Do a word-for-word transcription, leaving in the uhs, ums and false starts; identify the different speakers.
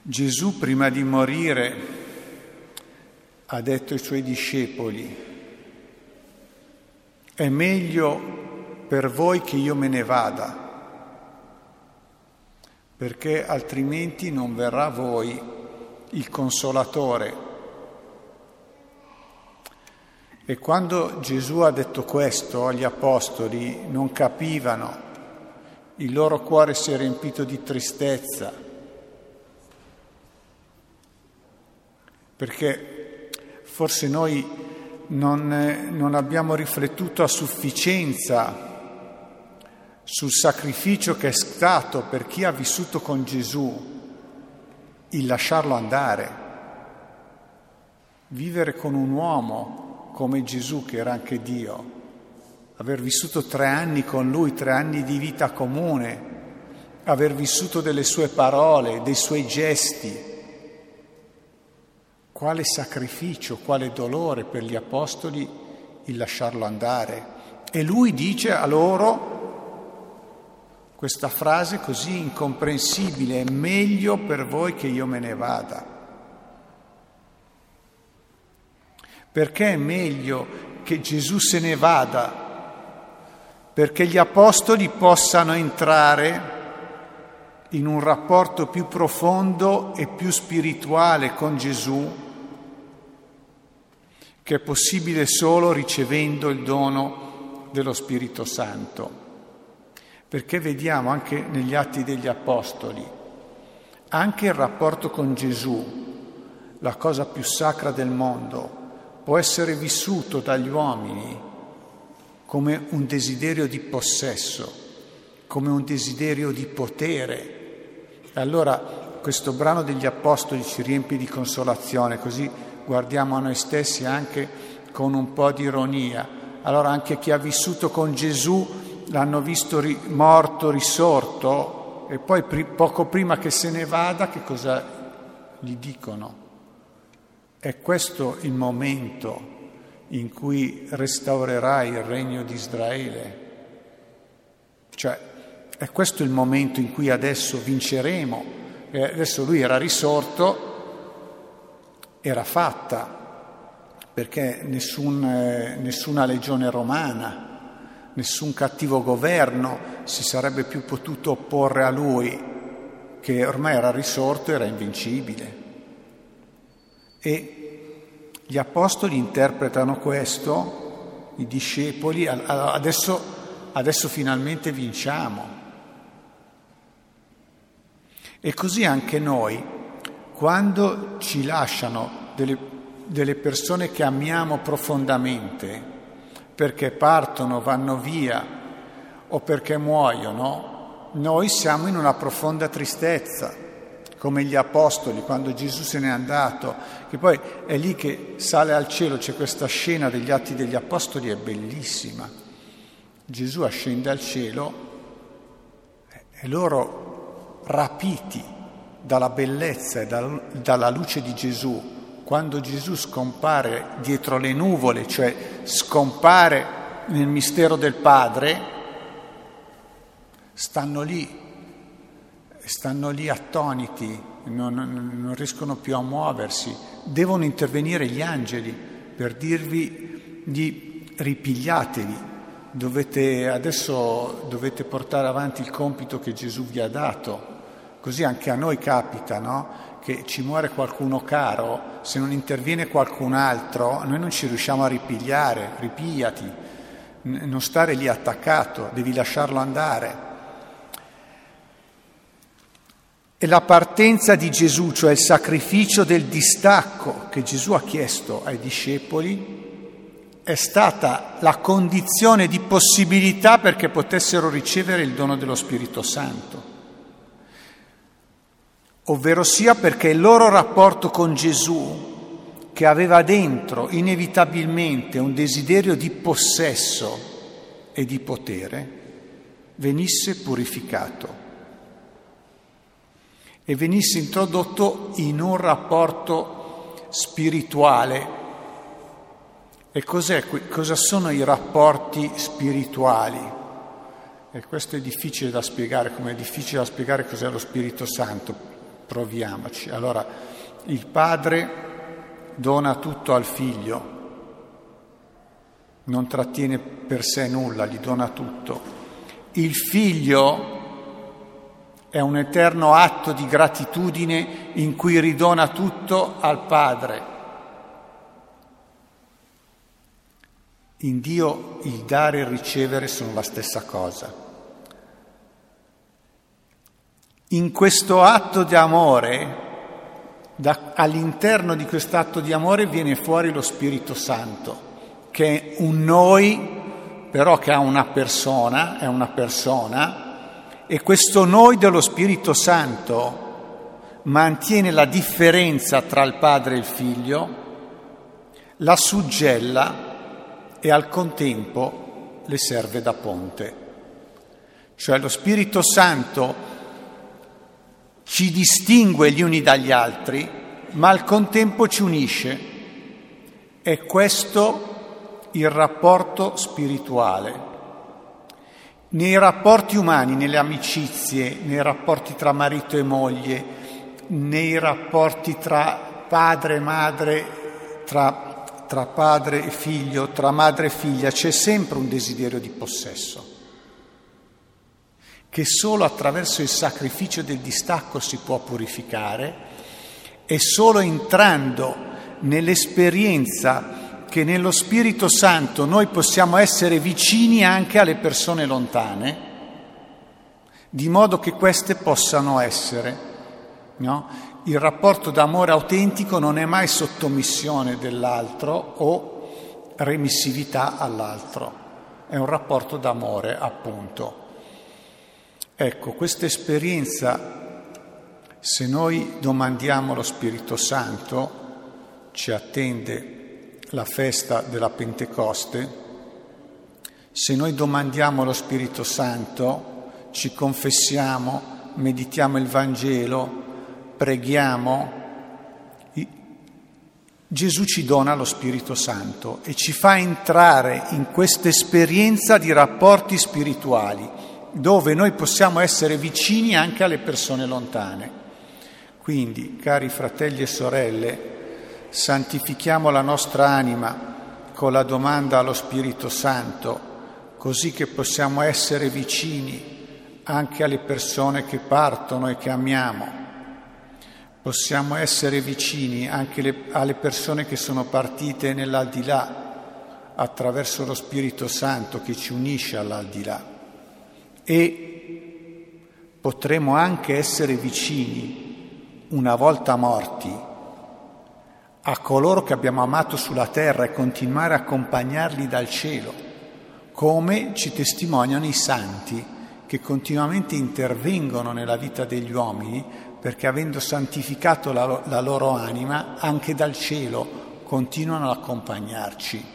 Speaker 1: Gesù, prima di morire, ha detto ai suoi discepoli: è meglio per voi che io me ne vada, perché altrimenti non verrà a voi il Consolatore. E quando Gesù ha detto questo agli apostoli, non capivano, il loro cuore si è riempito di tristezza, perché forse noi non, non abbiamo riflettuto a sufficienza sul sacrificio che è stato per chi ha vissuto con Gesù il lasciarlo andare, vivere con un uomo come Gesù, che era anche Dio, aver vissuto tre anni con Lui, tre anni di vita comune, aver vissuto delle sue parole, dei suoi gesti. Quale sacrificio, quale dolore per gli apostoli il lasciarlo andare. E Lui dice a loro questa frase così incomprensibile: è meglio per voi che io me ne vada. Perché è meglio che Gesù se ne vada? Perché gli apostoli possano entrare in un rapporto più profondo e più spirituale con Gesù, che è possibile solo ricevendo il dono dello Spirito Santo. Perché vediamo anche negli Atti degli Apostoli, anche il rapporto con Gesù, la cosa più sacra del mondo, può essere vissuto dagli uomini come un desiderio di possesso, come un desiderio di potere. E allora questo brano degli Apostoli ci riempie di consolazione, così guardiamo a noi stessi anche con un po' di ironia. Allora anche chi ha vissuto con Gesù l'hanno visto ri- morto, risorto, e poi pri- poco prima che se ne vada che cosa gli dicono? È questo il momento in cui restaurerai il regno di Israele? Cioè, è questo il momento in cui adesso vinceremo? E adesso lui era risorto, era fatta, perché nessun, eh, nessuna legione romana, nessun cattivo governo si sarebbe più potuto opporre a lui, che ormai era risorto, era invincibile. E gli apostoli interpretano questo, i discepoli, adesso, adesso finalmente vinciamo. E così anche noi, quando ci lasciano delle, delle persone che amiamo profondamente, perché partono, vanno via o perché muoiono, noi siamo in una profonda tristezza, come gli apostoli quando Gesù se n'è andato, che poi è lì che sale al cielo. C'è questa scena degli Atti degli Apostoli, è bellissima. Gesù ascende al cielo e loro, rapiti dalla bellezza e dalla luce di Gesù, quando Gesù scompare dietro le nuvole, cioè scompare nel mistero del Padre, stanno lì, stanno lì attoniti, non, non riescono più a muoversi. Devono intervenire gli angeli per dirvi di ripigliatevi, dovete, adesso dovete portare avanti il compito che Gesù vi ha dato. Così anche a noi capita, no? Che ci muore qualcuno caro, se non interviene qualcun altro, noi non ci riusciamo a ripigliare. Ripigliati, non stare lì attaccato, devi lasciarlo andare. E la partenza di Gesù, cioè il sacrificio del distacco che Gesù ha chiesto ai discepoli, è stata la condizione di possibilità perché potessero ricevere il dono dello Spirito Santo. Ovvero sia perché il loro rapporto con Gesù, che aveva dentro inevitabilmente un desiderio di possesso e di potere, venisse purificato e venisse introdotto in un rapporto spirituale. E cos'è, cosa sono i rapporti spirituali? E questo è difficile da spiegare, come è difficile da spiegare cos'è lo Spirito Santo. Proviamoci. Allora, il Padre dona tutto al Figlio, non trattiene per sé nulla, gli dona tutto. Il Figlio è un eterno atto di gratitudine in cui ridona tutto al Padre. In Dio il dare e il ricevere sono la stessa cosa. In questo atto di amore, da, all'interno di quest'atto di amore viene fuori lo Spirito Santo, che è un noi, però che ha una persona, è una persona, e questo noi dello Spirito Santo mantiene la differenza tra il Padre e il Figlio, la suggella e al contempo le serve da ponte. Cioè lo Spirito Santo ci distingue gli uni dagli altri, ma al contempo ci unisce. È questo il rapporto spirituale. Nei rapporti umani, nelle amicizie, nei rapporti tra marito e moglie, nei rapporti tra padre e madre, tra, tra padre e figlio, tra madre e figlia, c'è sempre un desiderio di possesso, che solo attraverso il sacrificio del distacco si può purificare, e solo entrando nell'esperienza che nello Spirito Santo noi possiamo essere vicini anche alle persone lontane, di modo che queste possano essere, no? Il rapporto d'amore autentico non è mai sottomissione dell'altro o remissività all'altro, è un rapporto d'amore, appunto. Ecco, questa esperienza, se noi domandiamo lo Spirito Santo, ci attende la festa della Pentecoste. Se noi domandiamo lo Spirito Santo, ci confessiamo, meditiamo il Vangelo, preghiamo, Gesù ci dona lo Spirito Santo e ci fa entrare in questa esperienza di rapporti spirituali, dove noi possiamo essere vicini anche alle persone lontane. Quindi, cari fratelli e sorelle, santifichiamo la nostra anima con la domanda allo Spirito Santo, così che possiamo essere vicini anche alle persone che partono e che amiamo. Possiamo essere vicini anche le, alle persone che sono partite nell'aldilà, attraverso lo Spirito Santo che ci unisce all'aldilà. E potremo anche essere vicini, una volta morti, a coloro che abbiamo amato sulla terra e continuare a accompagnarli dal cielo, come ci testimoniano i santi che continuamente intervengono nella vita degli uomini, perché avendo santificato la, la loro anima, anche dal cielo continuano ad accompagnarci.